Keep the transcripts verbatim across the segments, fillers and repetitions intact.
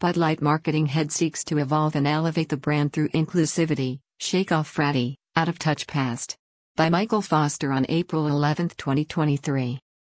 Bud Light marketing head seeks to evolve and elevate the brand through inclusivity, shake off fratty, out-of-touch past. By Michael Foster on April eleventh, twenty twenty-three.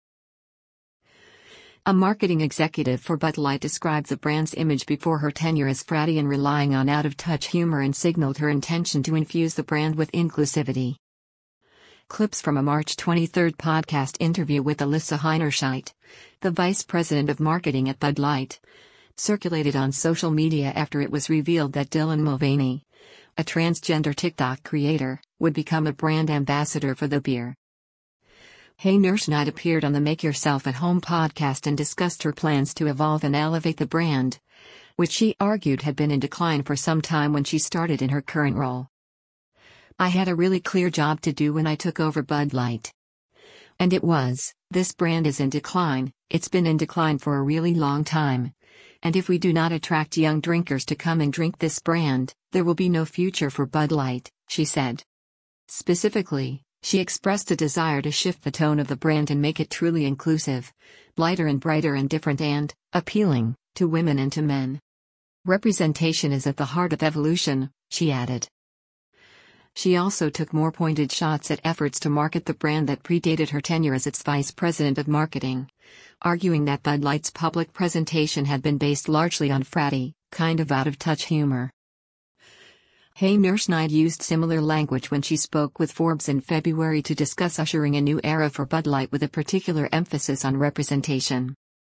A marketing executive for Bud Light described the brand's image before her tenure as fratty and relying on out-of-touch humor and signaled her intention to infuse the brand with inclusivity. Clips from a March twenty-third podcast interview with Alyssa Heinerscheid, the vice president of marketing at Bud Light, circulated on social media after it was revealed that Dylan Mulvaney, a transgender TikTok creator, would become a brand ambassador for the beer. Heinerscheid appeared on the Make Yourself at Home podcast and discussed her plans to evolve and elevate the brand, which she argued had been in decline for some time when she started in her current role. "I had a really clear job to do when I took over Bud Light. And it was, this brand is in decline, it's been in decline for a really long time. And if we do not attract young drinkers to come and drink this brand, there will be no future for Bud Light," she said. Specifically, she expressed a desire to shift the tone of the brand and make it truly inclusive, lighter and brighter and different and appealing to women and to men. "Representation is at the heart of evolution," she added. She also took more pointed shots at efforts to market the brand that predated her tenure as its vice president of marketing, arguing that Bud Light's public presentation had been based largely on fratty, kind of out-of-touch humor. Heinerscheid used similar language when she spoke with Forbes in February to discuss ushering a new era for Bud Light with a particular emphasis on representation.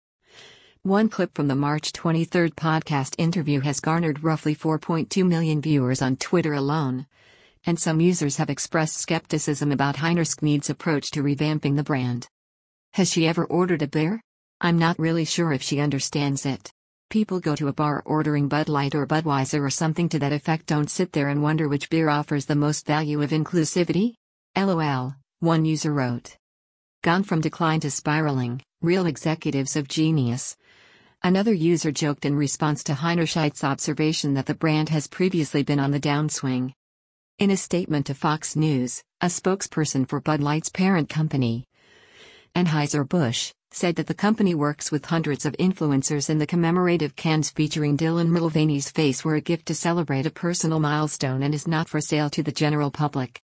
One clip from the March twenty-third podcast interview has garnered roughly four point two million viewers on Twitter alone, and some users have expressed skepticism about Heinerscheid's approach to revamping the brand. "Has she ever ordered a beer? I'm not really sure if she understands it. People go to a bar ordering Bud Light or Budweiser or something to that effect, don't sit there and wonder which beer offers the most value of inclusivity? LOL, one user wrote. Gone from decline to spiraling, real executives of genius. Another user joked in response to Heinerscheid's observation that the brand has previously been on the downswing. In a statement to Fox News, a spokesperson for Bud Light's parent company, Anheuser-Busch, said that the company works with hundreds of influencers and the commemorative cans featuring Dylan Mulvaney's face were a gift to celebrate a personal milestone and is not for sale to the general public.